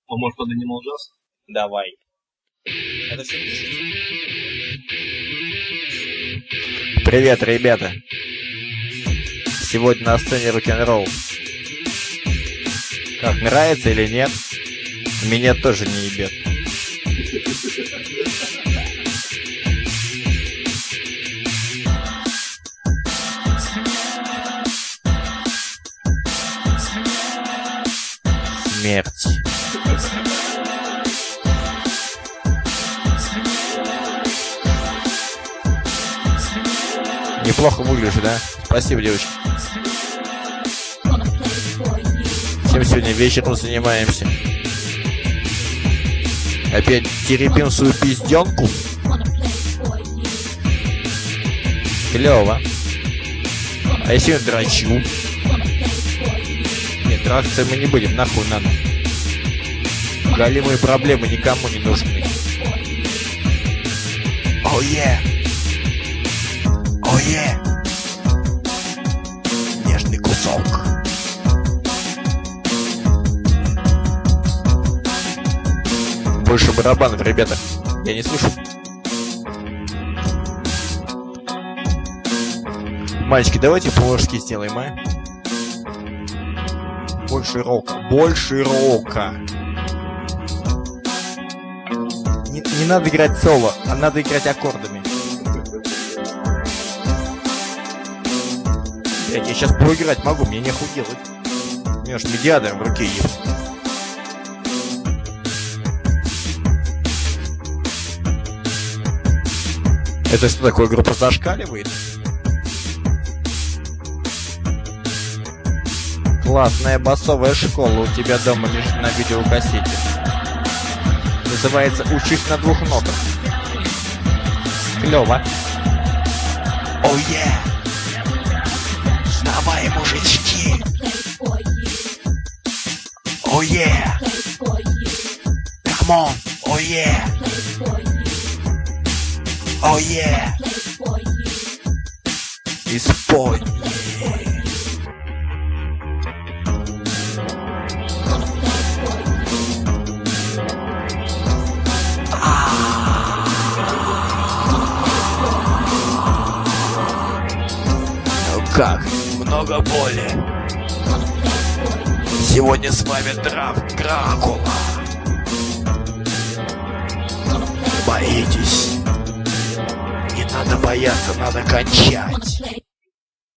Может, под Animal Jazz? Давай. Это все пишется? Привет, ребята. Сегодня на сцене рок-н-ролл. Как, нравится или нет? Меня тоже не ебет. Смерть. Неплохо выглядишь, да? Спасибо, девочки. Чем сегодня вечером занимаемся? Опять теребим свою пизденку? Клево. А я сегодня дрочу. Нет, драться мы не будем, нахуй надо. Голимые проблемы никому не нужны. Oh yeah. Oh yeah. Нежный кусок. Больше барабанов, ребята. Я не слышу. Мальчики, давайте по-мужски сделаем, а? Больше рока. Больше рока. Не надо играть соло, а надо играть аккордами. Блять, я сейчас поиграть могу, мне нехуй делать. У меня ж медиатор в руке есть. Это что такое, группа зашкаливает? Классная басовая школа у тебя дома лежит на видеокассете. Называется «Учись на двух нотах». Клёво. Oh yeah! Давай, мужички! Oh yeah! Come on! Oh yeah! Oh yeah! И спой! Как? Много боли. Сегодня с вами Дракула. Боитесь? Не надо бояться, надо кончать.